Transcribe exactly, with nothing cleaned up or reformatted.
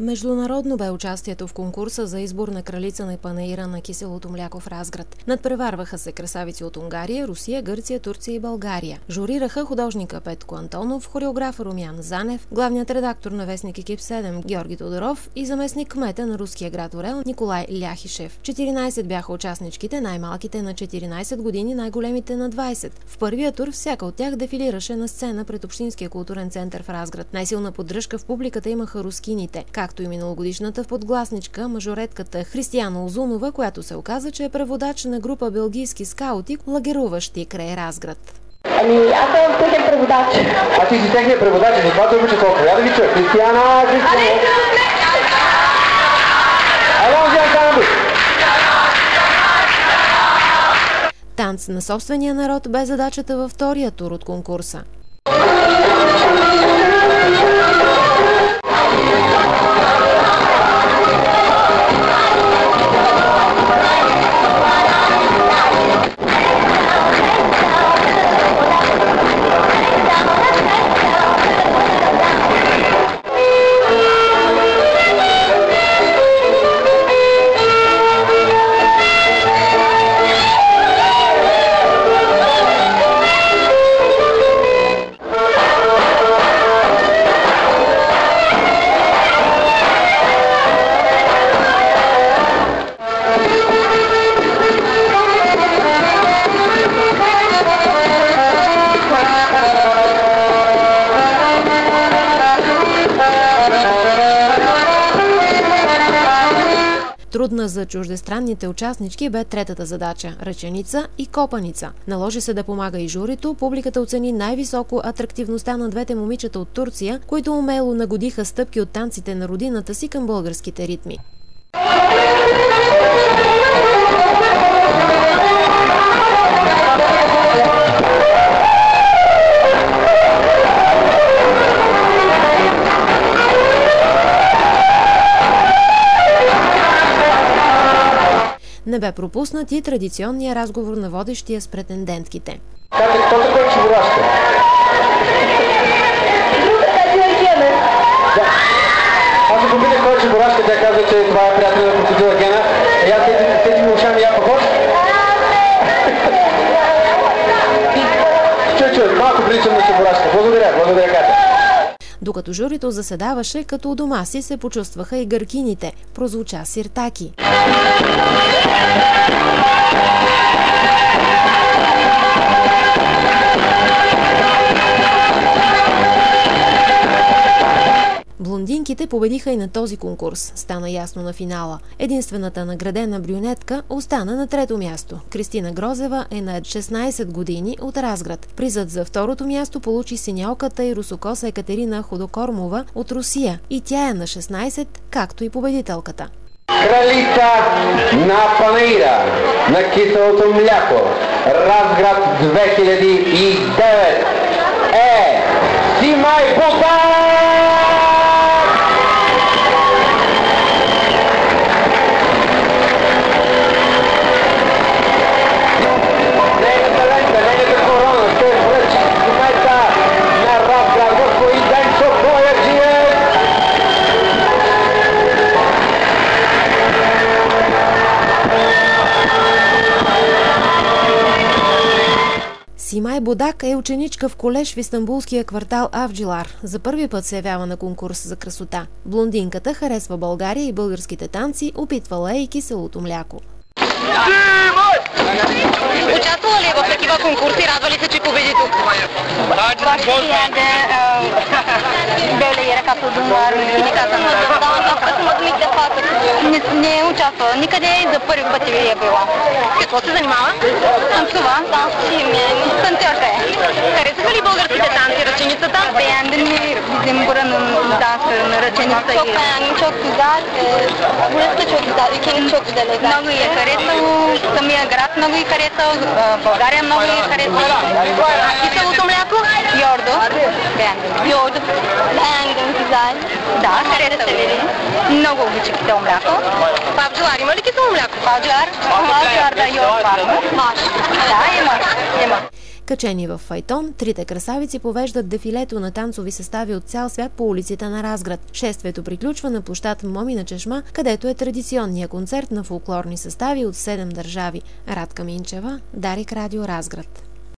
Международно бе участието в конкурса за избор на кралица на панаира на киселото мляко в Разград. Надпреварваха се красавици от Унгария, Русия, Гърция, Турция и България. Журираха художника Петко Антонов, хореограф Румян Занев, главният редактор на вестник Екип седем Георги Тодоров и заместник кмета на руския град Орел Николай Ляхишев. четиринайсет бяха участничките, най-малките на четиринайсет години, най-големите на двайсет. В първия тур всяка от тях дефилираше на сцена пред Общинския културен център в Разград. Най-силна поддръжка в публиката имаха рускините, както и миналогодишната в подгласничка мажоретката Християна Озунова, която се оказа, че е преводач на група белгийски скаути, лагеруващи край Разград. Ами, аз съм техен преводач. А ти си техният преводач, затова те обича толкова. Я да ви чуя. Християна, Християна. Танц на собствения народ бе задачата във втория тур от конкурса. Трудна за чуждестранните участнички бе третата задача – ръченица и копаница. Наложи се да помага и журито, публиката оцени най-високо атрактивността на двете момичета от Турция, които умело нагодиха стъпки от танците на родината си към българските ритми. Не бе пропуснат и традиционния разговор на водещия с претендентките. Как е, кто такой Чебурашка? Да. Аз се попитах кой е Чебурашка, тя каза, че това е приятел на крокодила Гена. И аз тези ми ушами я похож. Чуй, чуй, малко приличам на Чебурашка. Благодаря, благодаря, Катя. Докато журито заседаваше, като у дома си се почувстваха и гъркините. Прозвуча сиртаки. Блондинките победиха и на този конкурс. Стана ясно на финала. Единствената наградена брюнетка остана на трето място. Кристина Грозева е на шестнайсет години от Разград. Призът за второто място получи синялката и русокоса Екатерина Ходокормова от Русия. И тя е на шестнайсет, както и победителката. Кралица на панаира на киселото мляко Разград две хиляди и девет е Симай Будак! Симай Будак е ученичка в колеж в истанбулския квартал Авджилар. За първи път се явява на конкурс за красота. Блондинката харесва България и българските танци, опитвала е и киселото мляко. Участвала ли е в такива конкурси? Радва ли се, че победи тук? Не е участвала. Никъде за първи път е била. Какво се занимава? Танцува. Танцорка е. Харесаха ли българските танци, ръченицата? Beğendin bizim buranın dansı, ръченицата? Çok beğendim, çok güzel. Burası da çok güzel, ülkemiz çok güzel. Много е харесало, самия град много е харесал, България много е харесал. А киселото мляко? Йордо. Йордо. Beğendim, güzel. Да, харесал ли? Много обича кисело мляко. В Авджилар има ли кисело мляко? В Авджилар? В Авджилар да, йорд парно. Маш. Да, има. Има. Качени в файтон, трите красавици повеждат дефилето на танцови състави от цял свят по улиците на Разград. Шествието приключва на площад Момина чешма, където е традиционния концерт на фолклорни състави от седем държави. Радка Минчева, Дарик Радио, Разград.